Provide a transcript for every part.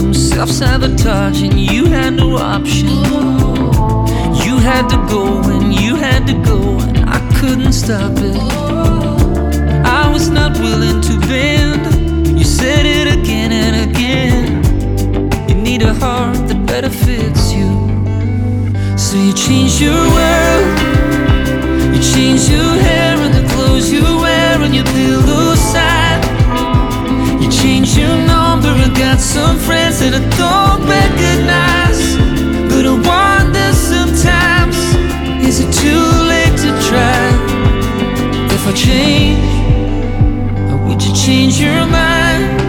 some self-sabotage, and you had no option. You had to go and you had to go, and I couldn't stop it. I was not willing to bend. You said it again and again. You need a heart that better fits you. So you changed your world. You changed your hair and the clothes you wear and your pillow side. You changed your number and got some friends that I don't recognize. But I wonder sometimes, is it too late to try? If I change, or would you change your mind?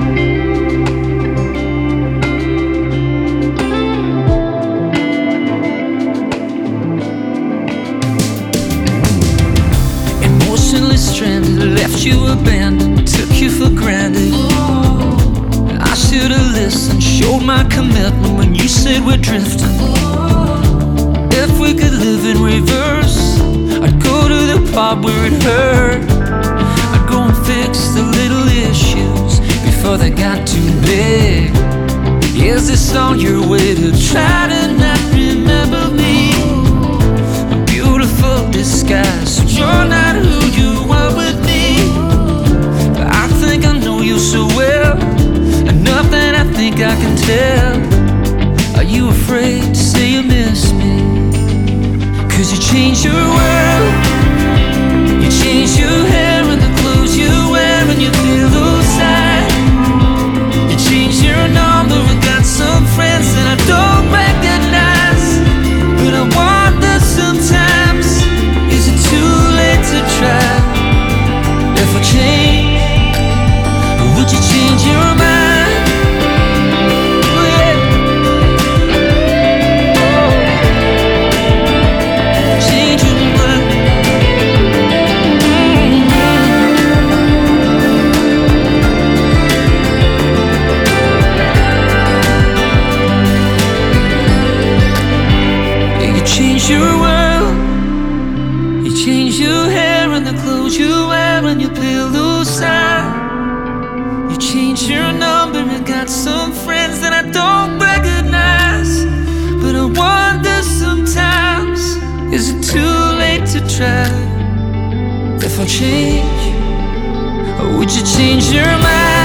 Emotionally stranded, left you abandoned, took you for granted. I should've listened, showed my commitment when you said we're drifting. If we could live in reverse, I'd go to the part where it hurt. I'd go and fix the little issues before they got too big. Is this on your way to try to not remember me? A beautiful disguise, so you're not who you were with me. But I think I know you so well, enough that I think I can tell. Are you afraid to say you miss me? 'Cause you changed your world. You changed your hair and the clothes you wear and your pillow side. You changed your number and got some friends that I don't recognize. But I wonder sometimes, is it too late to try? If I change, would you change your mind? Your world. You change your hair and the clothes you wear and your pillow side. You change your number and got some friends that I don't recognize. But I wonder sometimes, is it too late to try? If I change, or would you change your mind?